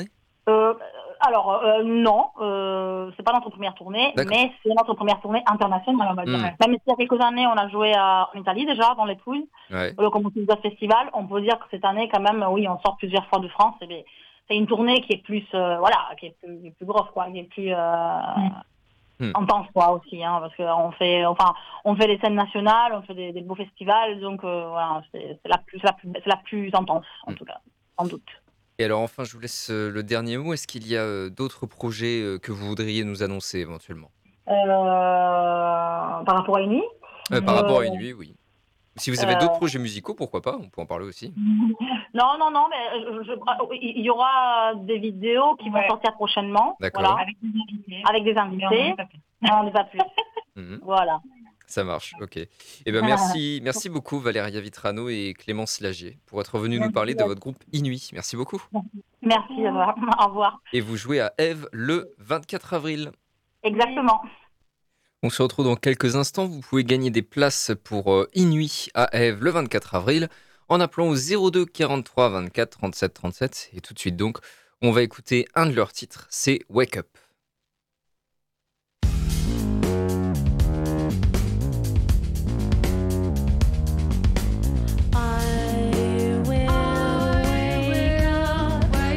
Non, c'est pas notre première tournée, mais c'est notre première tournée internationale, on va dire. Même si il y a quelques années, on a joué en Italie déjà, dans les Pouilles, au Locomotive Jazz Festival, on peut dire que cette année, quand même, oui, on sort plusieurs fois de France. Et c'est une tournée qui est plus, qui est plus grosse, quoi, qui est plus intense, quoi, aussi, hein, parce qu'on fait, on fait des scènes nationales, on fait des beaux festivals, donc voilà, c'est la plus intense, en tout cas, sans doute. Et alors enfin, je vous laisse le dernier mot. Est-ce qu'il y a d'autres projets que vous voudriez nous annoncer éventuellement ? Par rapport à Inuit ? Par rapport à Inuit, oui. Si vous avez d'autres projets musicaux, pourquoi pas ? On peut en parler aussi. Non, mais il y aura des vidéos qui vont sortir prochainement. D'accord. Voilà, avec des invités. On ne va plus. Voilà. Ça marche, ok. Eh ben merci beaucoup Valeria Vitrano et Clémence Lagier pour être venus nous parler de votre groupe Inuit. Merci beaucoup. Merci, au revoir. Et vous jouez à Ève le 24 avril. Exactement. On se retrouve dans quelques instants. Vous pouvez gagner des places pour Inuit à Ève le 24 avril en appelant au 02 43 24 37 37. Et tout de suite donc, on va écouter un de leurs titres, c'est Wake Up. I will wake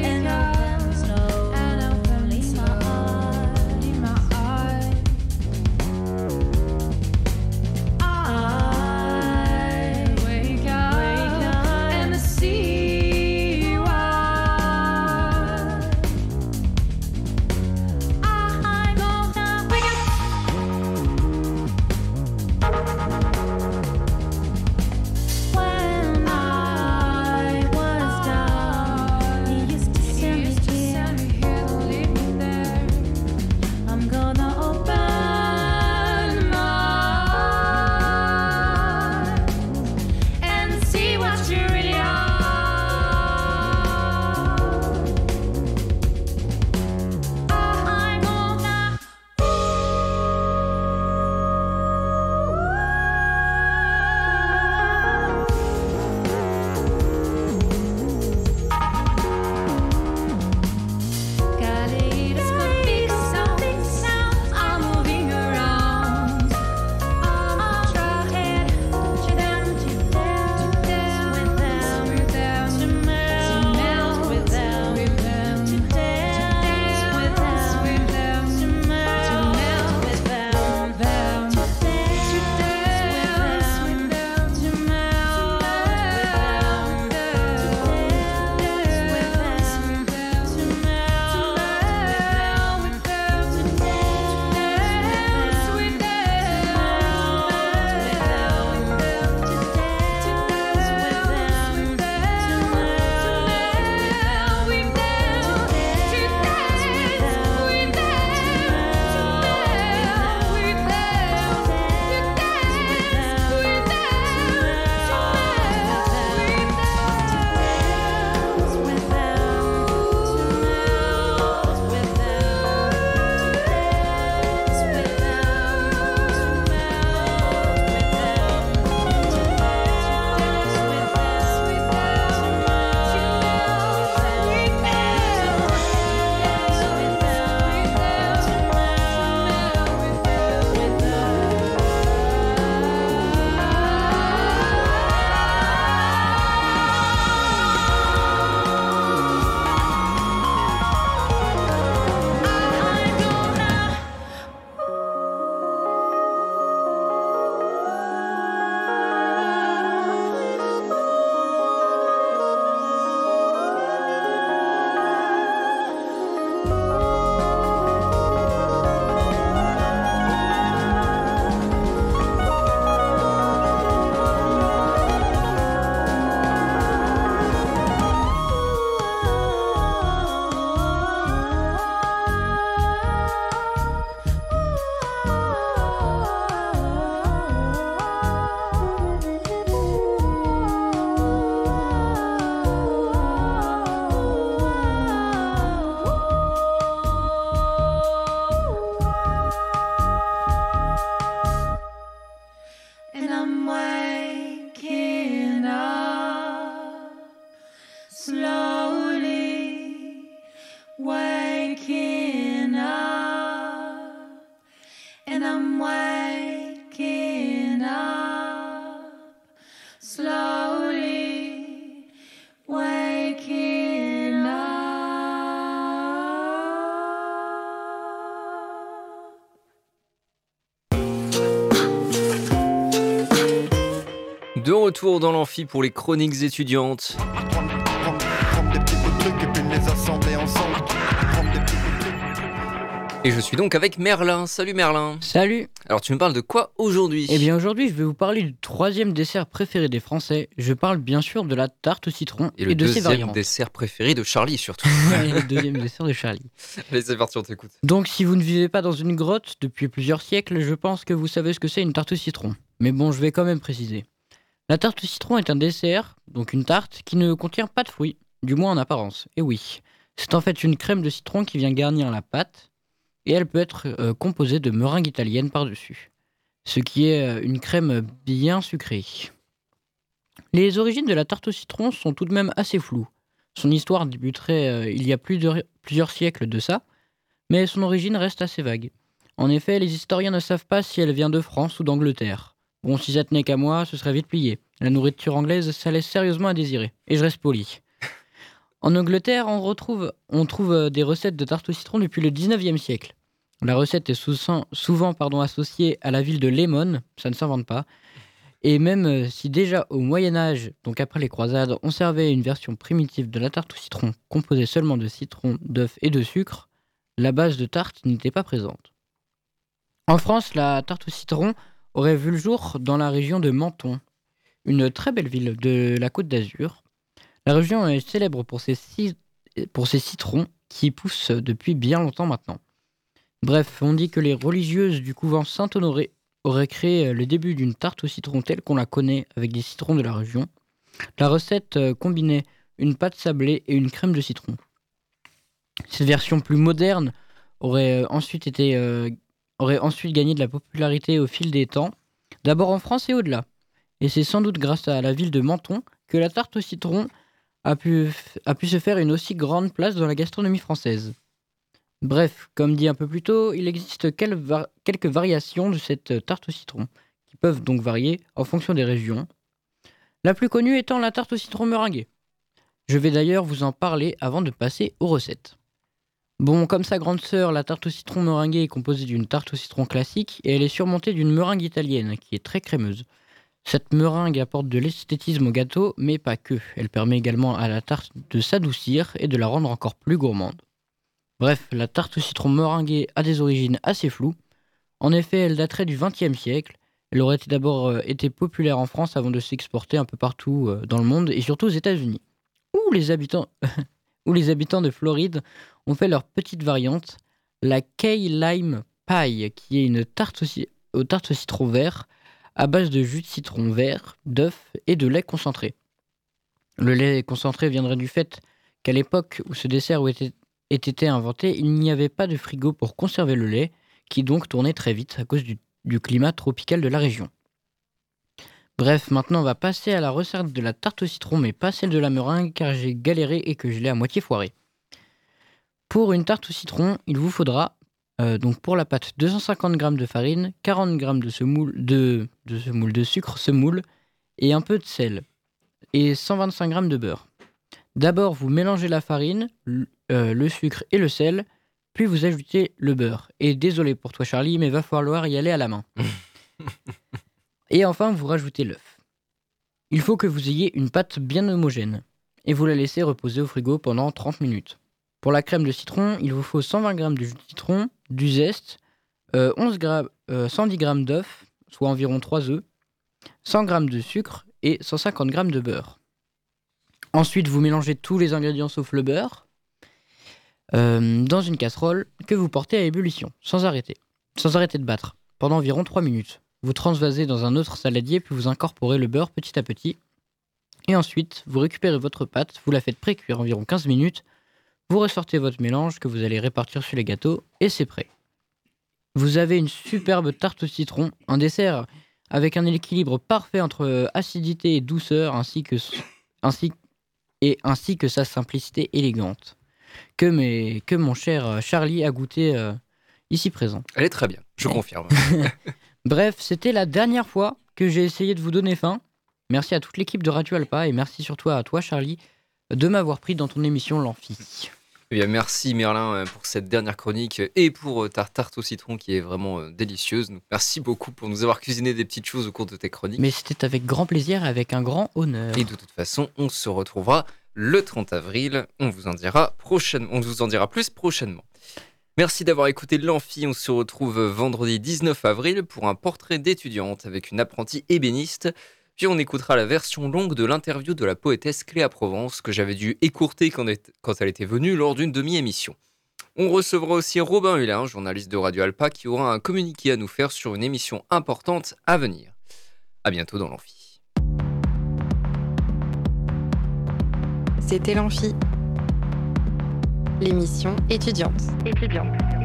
and I'm waking up slowly, waking up. De retour dans l'amphi pour les chroniques étudiantes. Prendre des petits bouts de trucs et puis les assembler ensemble. Prendre des petits bouts de trucs. Et je suis donc avec Merlin. Salut Merlin. Salut. Alors tu me parles de quoi aujourd'hui ? Eh bien aujourd'hui je vais vous parler du troisième dessert préféré des Français. Je parle bien sûr de la tarte au citron Et le de ses deuxième variantes. dessert préféré de Charlie surtout. Et le deuxième dessert de Charlie. Allez c'est parti, on t'écoute. Donc si vous ne vivez pas dans une grotte depuis plusieurs siècles, je pense que vous savez ce que c'est une tarte au citron. Mais bon, je vais quand même préciser. La tarte au citron est un dessert, donc une tarte, qui ne contient pas de fruits, du moins en apparence. Et oui, c'est en fait une crème de citron qui vient garnir la pâte, et elle peut être composée de meringue italienne par-dessus, ce qui est une crème bien sucrée. Les origines de la tarte au citron sont tout de même assez floues. Son histoire débuterait il y a plusieurs siècles de ça, mais son origine reste assez vague. En effet, les historiens ne savent pas si elle vient de France ou d'Angleterre. Bon, si ça tenait qu'à moi, ce serait vite plié. La nourriture anglaise, ça laisse sérieusement à désirer. Et je reste poli. En Angleterre, on trouve des recettes de tarte au citron depuis le 19e siècle. La recette est souvent associée à la ville de Lemon, ça ne s'invente pas. Et même si déjà au Moyen-Âge, donc après les croisades, on servait une version primitive de la tarte au citron composée seulement de citron, d'œufs et de sucre, la base de tarte n'était pas présente. En France, la tarte au citron aurait vu le jour dans la région de Menton, une très belle ville de la Côte d'Azur. La région est célèbre pour ses citrons qui poussent depuis bien longtemps maintenant. Bref, on dit que les religieuses du couvent Saint-Honoré auraient créé le début d'une tarte au citron telle qu'on la connaît avec des citrons de la région. La recette combinait une pâte sablée et une crème de citron. Cette version plus moderne aurait ensuite gagné de la popularité au fil des temps, d'abord en France et au-delà. Et c'est sans doute grâce à la ville de Menton que la tarte au citron a pu se faire une aussi grande place dans la gastronomie française. Bref, comme dit un peu plus tôt, il existe quelques variations de cette tarte au citron, qui peuvent donc varier en fonction des régions. La plus connue étant la tarte au citron meringuée. Je vais d'ailleurs vous en parler avant de passer aux recettes. Bon, comme sa grande sœur, la tarte au citron meringuée est composée d'une tarte au citron classique et elle est surmontée d'une meringue italienne qui est très crémeuse. Cette meringue apporte de l'esthétisme au gâteau, mais pas que. Elle permet également à la tarte de s'adoucir et de la rendre encore plus gourmande. Bref, la tarte au citron meringuée a des origines assez floues. En effet, elle daterait du XXe siècle. Elle aurait d'abord été populaire en France avant de s'exporter un peu partout dans le monde et surtout aux États-Unis, où les habitants de Floride ont fait leur petite variante, la Key Lime Pie, qui est une tarte au citron vert à base de jus de citron vert, d'œufs et de lait concentré. Le lait concentré viendrait du fait qu'à l'époque où ce dessert ait été inventé, il n'y avait pas de frigo pour conserver le lait, qui donc tournait très vite à cause du climat tropical de la région. Bref, maintenant on va passer à la recette de la tarte au citron, mais pas celle de la meringue, car j'ai galéré et que je l'ai à moitié foirée. Pour une tarte au citron, il vous faudra, donc pour la pâte, 250 g de farine, 40 g de sucre semoule et un peu de sel, et 125 g de beurre. D'abord, vous mélangez la farine, le sucre et le sel, puis vous ajoutez le beurre. Et désolé pour toi Charlie, mais va falloir y aller à la main. Et enfin, vous rajoutez l'œuf. Il faut que vous ayez une pâte bien homogène, et vous la laissez reposer au frigo pendant 30 minutes. Pour la crème de citron, il vous faut 120 g de jus de citron, du zeste, 110 g d'œuf, soit environ 3 œufs, 100 g de sucre et 150 g de beurre. Ensuite, vous mélangez tous les ingrédients sauf le beurre dans une casserole que vous portez à ébullition, sans arrêter de battre, pendant environ 3 minutes. Vous transvasez dans un autre saladier, puis vous incorporez le beurre petit à petit. Et ensuite, vous récupérez votre pâte, vous la faites pré-cuire environ 15 minutes, vous ressortez votre mélange que vous allez répartir sur les gâteaux, et c'est prêt. Vous avez une superbe tarte au citron, un dessert avec un équilibre parfait entre acidité et douceur, ainsi que sa simplicité élégante, que mon cher Charlie a goûté ici présent. Elle est très bien. Je confirme. Bref, c'était la dernière fois que j'ai essayé de vous donner faim. Merci à toute l'équipe de Radio Alpa et merci surtout à toi, Charlie, de m'avoir pris dans ton émission L'Amphi. Eh bien, merci Merlin pour cette dernière chronique et pour ta tarte au citron qui est vraiment délicieuse. Donc, merci beaucoup pour nous avoir cuisiné des petites choses au cours de tes chroniques. Mais c'était avec grand plaisir et avec un grand honneur. Et de toute façon, on se retrouvera le 30 avril. On vous en dira plus prochainement. Merci d'avoir écouté l'Amphi. On se retrouve vendredi 19 avril pour un portrait d'étudiante avec une apprentie ébéniste. Puis on écoutera la version longue de l'interview de la poétesse Cléa Provence que j'avais dû écourter quand elle était venue lors d'une demi-émission. On recevra aussi Robin Hulin, journaliste de Radio Alpa, qui aura un communiqué à nous faire sur une émission importante à venir. À bientôt dans l'Amphi. C'était l'Amphi, l'émission étudiante.